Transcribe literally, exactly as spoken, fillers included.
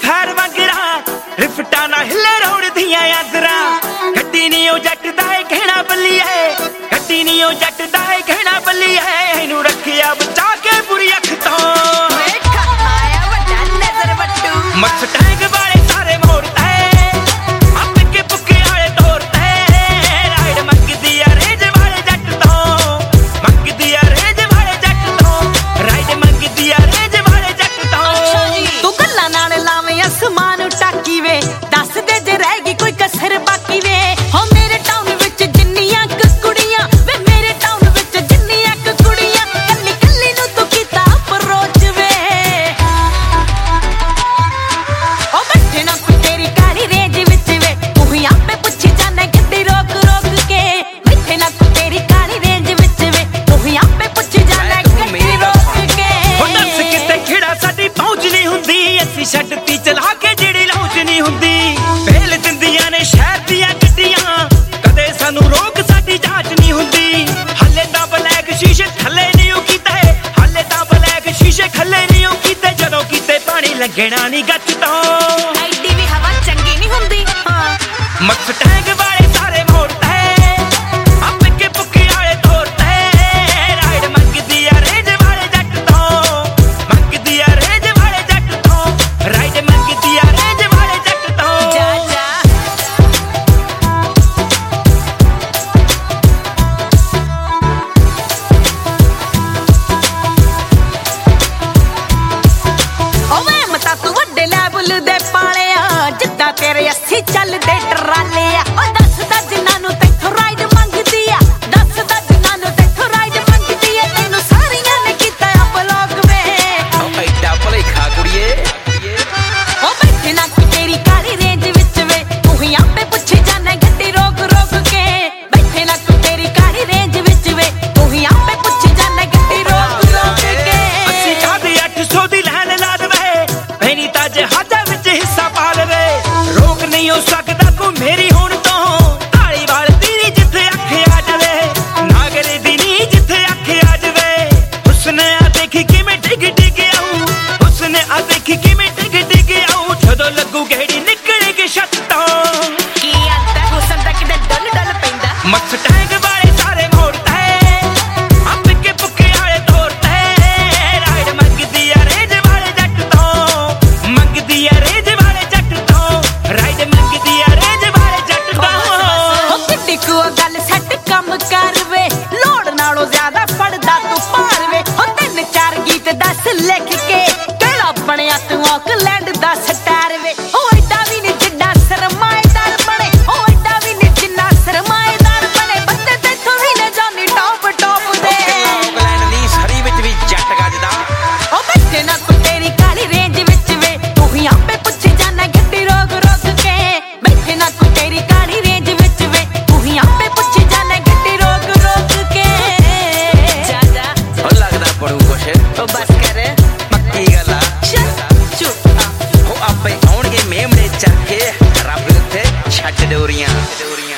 थार वगरा रिफटा ना हिले रोड दिया यादरा गड्डी नी ओ जट दा कहना बल्ली है गड्डी नी ओ जट दा कहना बल्ली है इनू रखिया बचा के बुरी अख तो वेखा आया वड्डा नजर वट्टू मक्स टैंक वाले सारे मोड़ता है आप के पुके वाले तोड़ता है राइड मंग दिया रेज वाले जट तो मंग दिया रेज वाले जट तो राइड मंग दिया रेज वाले जट तो तू गल्ला नाल लावे आसमान टाकी वे दस दे जे रह गई कोई कसर बाकी वे हो मेरे टाउन विच जिन्नियां कुड़ियां वे मेरे टाउन विच जिन्नियां कुड़ियां कल्ली कल्ली नु तू कीता अप्रोच वे ओ बैठे ना कोई तेरी काली रेंज विच वे तू ही आपे पुछी जाने गड्डी रोक रोक के बैठे ना कोई तेरी काली रेंज विच वे तू ही आपे पुछी जाने गड्डी रोक के हो दस किते खिड़ा साडी पहुंच नहीं हुंदी ਅਸੀਂ ਛੱਡਤੀ ਚਲਾ ਕੇ ਜਿਹੜੀ ਲੌਂਚ ਨਹੀਂ ਹੁੰਦੀ ਪਹਿਲ ਦਿੰਦੀਆਂ ਨੇ ਸ਼ਹਿਰ ਦੀਆਂ ਗੱਡੀਆਂ ਕਦੇ ਸਾਨੂੰ ਰੋਕ ਸਾਡੀ ਜਾਂਚ ਨਹੀਂ ਹੁੰਦੀ ਹੱਲੇ ਤਾਂ ਬਲੈਕ ਸ਼ੀਸ਼ੇ ਥੱਲੇ ਨਹੀਂ ਉਹ ਕੀਤਾ ਹੱਲੇ ਤਾਂ ਬਲੈਕ ਸ਼ੀਸ਼ੇ ਖੱਲੇ ਨਹੀਂ ਉਹ ਕੀਤੇ ਜਦੋਂ ਕੀਤੇ ਪਾਣੀ ਲੱਗਣਾ ਨਹੀਂ ਗੱਚ ਤੋਂ ਐਡੀ ਵੀ ਹਵਾ ਚੰਗੀ ਨਹੀਂ ਹੁੰਦੀ ਹਾਂ ਮਕਸ ਟੈਂਕ ਵਾਲੇ ਸਾਰੇ ਮੋੜਤਾ ਹੈ ਆਪੇ ਕੇ ਪੁੱਕੇ ਵਾਲੇ ਤੋੜਤਾ ਹੈ ਰਾਈਡ ਮੰਗਦੀ ਆ ਰੇਜ ਵਾਲੇ ਜੱਟ ਤੋਂ ਮੰਗਦੀ ਆ ਰੇਜ ਵਾਲੇ ਜੱਟ ਤੋਂ ਰਾਈਡ ਮੰਗਦੀ ਆ ਰੇਜ ਵਾਲੇ ਜੱਟ ਤੋਂ ਜਾ ਜਾ ਓਵੇਂ ਮਤਾ ਤੂੰ ਵੱਡੇ ਲੈਵਲ ਦੇ ਪਾਲਿਆ ਜਿੱਦਾਂ ਤੇਰੇ ਅੱਸੀ ਚੱਲਦੇ ਟਰਾਲੇ ਆ ਓ ਦੱਸਦਾ ਜਿਨ੍ਹਾਂ ਨੂੰ ਤੈਥੋਂ ਰਾਈਡ ਮੰਗਦੀ ਆ ਦੱਸਦਾ ਜਿਨ੍ਹਾਂ ਨੂੰ ਤੈਥੋਂ ਰਾਈਡ ਮੰਗਦੀ ਆ ਤੈਨੂੰ ਸਾਰੀਆਂ ਨੇ ਕੀਤਾ ਬਲੌਗ ਵੇ ਉਹ ਐਡਾ ਭਲੇਖਾ ਕੁੜੀਏ ਓ ਬੈਠੇ ਨਾ ਕੋਈ ਤੇਰੀ ਕਾਲੀ ਰੇਂਜ ਵਿੱਚ ਵੇ ਤੂੰ ਹੀ ਆਪੇ ਪੁੱਛੀ ਜਾਣੇ ਗੱਡੀ ਰੋਕ ਰੋਕ ਕੇ ਬੈਠੇ ਨਾ ਕੋਈ ਤੇਰੀ ਕਾਲੀ ਰੇਂਜ ਵਿੱਚ ਵੇ ਤੂੰ ਹੀ ਆਪੇ ਪੁੱਛੀ ਜਾਣੇ ਗੱਡੀ ਰੋਕ ਰੋਕ ਕੇ ਅਸੀਂ ਕਾਹਦੀ ਅੱਠ ਸੌ ਦੀ ਲੈਣ ਲਾ ਦਵੇ ਪੈਣੀ ਤਾਂ ਜਹਾਜ਼ਾਂ ਵਿੱਚ ਹਿੱਸਾ ਪਾ ਲਵੇ ਰੋਕ ਨਹੀਂ ਹੋ ਸਕਦਾ ਕੋਈ ਮੇਰੀ ਹੁਣ ਤੋਂ ਢਾਲੀ ਵਾਲ ਦੀ ਨੀ ਜਿੱਥੇ ਅੱਖ ਆ ਜਾਵੇ ਨਾਗਰੇ ਦੀ ਨੀ ਜਿੱਥੇ ਅੱਖ ਆ ਜਾਵੇ ਉਸਨੇ ਆ ਦੇਖੀ ਕਿਵੇਂ ਡਿੱਗ ਡਿੱਗ ਆਉ ਉਸਨੇ ਆ ਦੇਖੀ ਕਿਵੇਂ ਡਿੱਗ ਡਿੱਗ ਆਉ ਜਦੋਂ ਲੱਗੂ ਗਹਿੜੀ ਨਿਕਲੇਗੀ ਛੱਤ ਤੋਂ ਕੀ ਆਂਦਾ ਹੁਸਨ ਦਾ ਕਿਤੇ ਡੁੱਲ ਡੁੱਲ ਪੈਂਦਾ ਮਕਸ ਟੈਂਕ ਵਾਲੇ ਸਾਰੇ ਮੋੜਤਾ ਹੈ ਆਪੇ ਕੇ ਪੁੱਕੇ ਵਾਲੇ ਤੋੜਤਾ ਹੈ ਰਾਈਡ ਮੰਗਦੀ ਆ ਰੇਜ ਵਾਲੇ ਜੱਟ ਤੋਂ ਮੰਗਦੀ ਆ ਰੇਜ ਵਾਲੇ ਜੱਟ ਤੋਂ ਰਾਈਡ ਮੰਗਦੀ ਆ ਰੇਜ ਵਾਲੇ ਜੱਟ ਤੋਂ ਓ ਕਿੱਡੀ ਕੁ ਗੱਲ ਸੈੱਟ ਕੰਮ ਕਰ ਵੇ ਲੋੜ ਨਾਲੋਂ ਜ਼ਿਆਦਾ ਫੜਦਾ ਤੂੰ ਭਾਰ ਵੇ ਓ ਤਿੰਨ ਚਾਰ ਗੀਤ ਦੱਸ ਲਿਖ ਕੇ ਕਿਹੜਾ ਬਣਿਆ ਤੂੰ ਆਕਲੈਂਡ ਦਾ ਸਟਾਰ ਵੇ ਓ ਐਡਾ ਵੀ ਨੀ ਜਿੱਡਾ ਸਰਮਾਏਦਾਰ ਬਣੇ ਓ ਐਡਾ ਵੀ ਨੀ ਜਿੰਨਾ ਸਰਮਾਏਦਾਰ ਬਣੇ ਬੰਦੇ ਤੇਥੋਂ ਵੀ ਲੈ ਜਾਨੀ ਟੌਪ ਟੌਪ ਦੇ ਆਕਲੈਂਡ ਦੀ ਸਰੀ ਵਿੱਚ ਵੀ ਜੱਟ ਗੱਜਦਾ ਓ ਬੈਠੇ ਨਾ ਕੋਈ ਤੇਰੀ ਕਾਲੀ ਰੇਂਜ ਵਿੱਚ ਵੇ ਤੂੰ ਹੀ ਆਪੇ ਪੁੱਛੀ ਜਾਣਾ ਗੱਡੀ ਰੋਕ ਰੋਕ ਕੇ ਬੈਠੇ ਨਾ ਕੋਈ ਤੇਰੀ ਕਾਲੀ ਰੇਂਜ ਵਿੱਚ ਵੇ ਤੂੰ ਹੀ ਆਪੇ ਪੁੱਛੀ ਜਾਣਾ ਗੱਡੀ ਰੋਕ ਰੋਕ ਕੇ ਜਾ ਜਾ ਉਹ ਲੱਗਦਾ ਪੜੂ ਕੁਛ ਓ ਬਸ ਕਰ ਪੱਕੀ ਗੱਲ ਆ ਚੱਲ ਚੁੱਪ ਉਹ ਆਪੇ ਆਉਣਗੇ ਮੇਮਣੇ ਚੱਕ ਕੇ ਰੱਬ ਉੱਤੇ ਛੱਡ ਡੋਰੀਆਂ